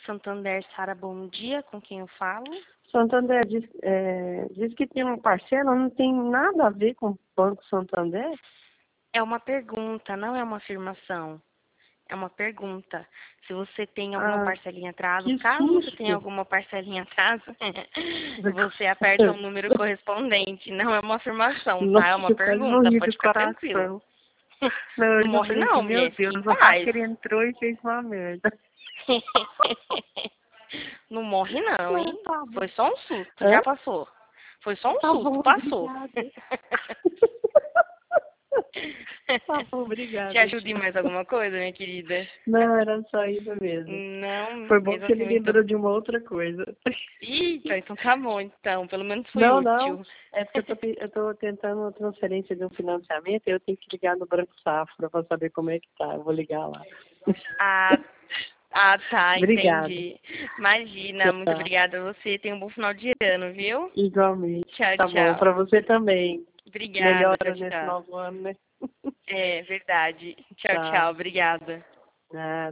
Santander, Sara, bom dia. Com quem eu falo? Santander diz que tem uma parcela, não tem nada a ver com o Banco Santander? É uma pergunta, não é uma afirmação. É uma pergunta. Se você tem alguma parcelinha atraso, Que caso você tenha susto! alguma parcelinha atraso, você aperta o número correspondente. Não é uma afirmação, tá? É Nossa, uma eu quase pergunta, morri pode do ficar tranquilo. coração. Não, eu Não já morre falei assim, não, meu mulher, fique Deus, em o paz. hacker entrou e fez uma merda. Não morre não, hein? Tá bom. Foi só um susto, Hã? já passou. Foi só um Tá susto, bom, passou. obrigada. Tá bom, Te obrigada. ajudo em mais alguma coisa, minha querida? Não, era só isso mesmo. Não, Foi bom que mesmo você assim me muito. lembrou de uma outra coisa. Eita, então tá bom, então. Pelo menos fui Não, não. útil. É porque eu tô tentando uma transferência de um financiamento e eu tenho que ligar no Banco Safra para saber como é que tá. Eu vou ligar lá. Ah, tá, Obrigada. entendi. Imagina, muito Tchau. obrigada a você. Tenha um bom final de ano, viu? Igualmente. Tchau, Tá bom. tchau. Para você também. Obrigada, tchau, Melhoras nesse tchau. novo ano, né? É verdade. Tchau, tchau. Tchau. Obrigada. Nada.